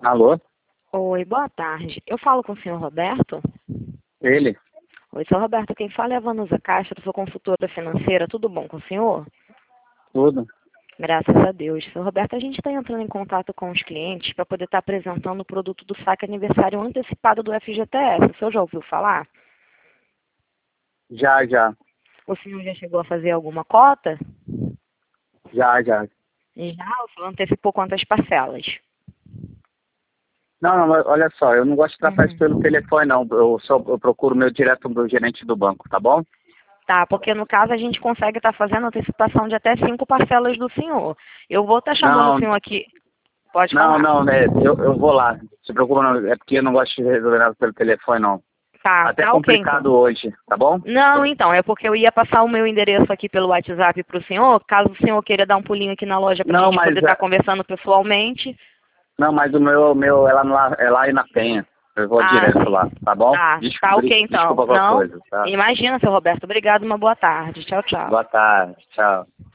Alô? Oi, boa tarde. Eu falo com o senhor Roberto? Ele? Oi, senhor Roberto, quem fala é a Vanusa Castro, sou consultora financeira, tudo bom com o senhor? Tudo? Graças a Deus. Senhor Roberto, a gente está entrando em contato com os clientes para poder estar apresentando o produto do saque aniversário antecipado do FGTS. O senhor já ouviu falar? Já, já. O senhor já chegou a fazer alguma cota? Já, já. Já, o senhor antecipou quantas parcelas? Não, mas olha só, eu não gosto de tratar isso pelo Uhum. telefone, não. Eu procuro meu direto do gerente do banco, tá bom? Tá, porque no caso a gente consegue estar fazendo antecipação de até 5 parcelas do senhor. Eu vou estar chamando o Não, senhor aqui. Pode não, falar. não, né? Eu vou lá. Se preocupa não, é porque eu não gosto de resolver nada pelo telefone, não. Tá, Até tá ok então. complicado hoje, tá bom? Não, então, é porque eu ia passar o meu endereço aqui pelo WhatsApp para o senhor, caso o senhor queira dar um pulinho aqui na loja para a Não, gente mas poder estar conversando pessoalmente. não, mas o meu é lá na Penha. Eu vou Ah, direto sim. lá, tá bom? Tá ok então. Desculpa qualquer Não, coisa, tá? imagina, seu Roberto. Obrigado, uma boa tarde. Tchau, tchau. Boa tarde, tchau.